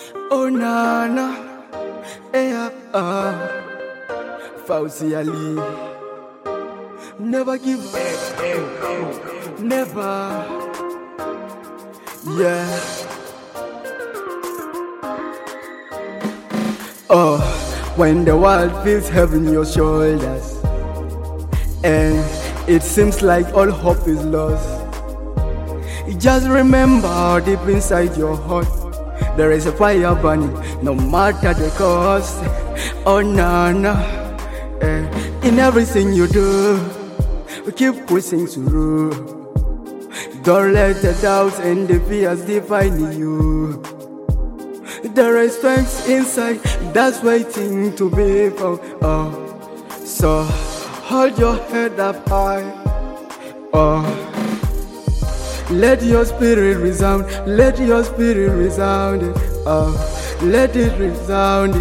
Oh Nana, yeah, Fauzi Ali. Never give up, never, yeah. Oh, when the world feels heavy on your shoulders, and it seems like all hope is lost, just remember deep inside your heart, there is a fire burning, no matter the cost. Oh Nana, in everything you do, keep pushing through. Don't let the doubts and the fears define you. There is strength inside that's waiting to be found. So hold your head up high. Let your spirit resound. Let your spirit resound. Let it resound.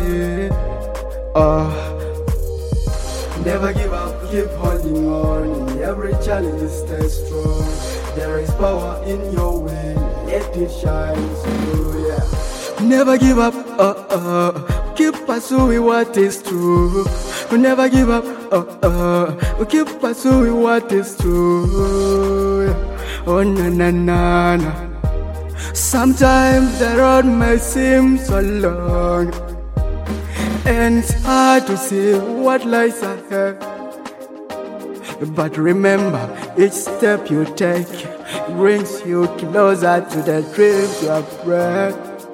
Never give up, keep holding on. In every challenge, stay strong. There is power in your way, let it shine through, yeah. Never give up, keep pursuing what is true. Never give up, keep pursuing what is true, yeah. Oh na na na na. Sometimes the road may seem so long, and it's hard to see what lies ahead. But remember, each step you take brings you closer to the dreams you have read.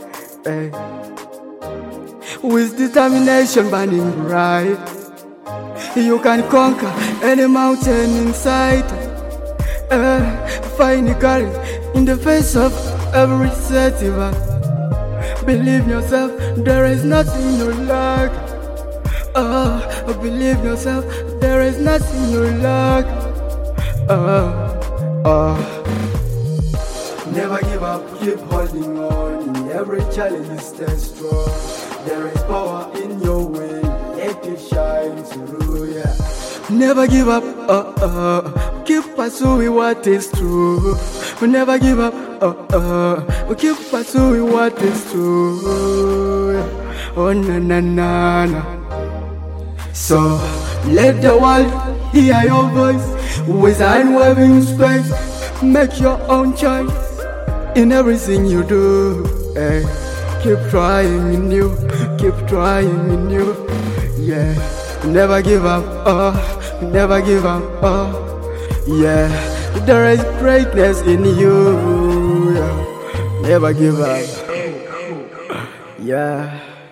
With determination burning bright, you can conquer any mountain inside. Find courage in the face of every setback. Believe in yourself, there is nothing you lack. Believe in yourself, there is nothing you lack. Never give up, keep holding on. In every challenge, stay strong. There is power in your way, let it shine through, yeah. Never give up, keep pursuing what is true. Never give up, keep pursuing what is true, yeah. Oh na na na na. So let the world hear your voice with unwavering strength. Make your own choice in everything you do. Keep trying in you, keep trying in you, yeah. Never give up, never give up, yeah. There is greatness in you, yeah. Never give up, yeah.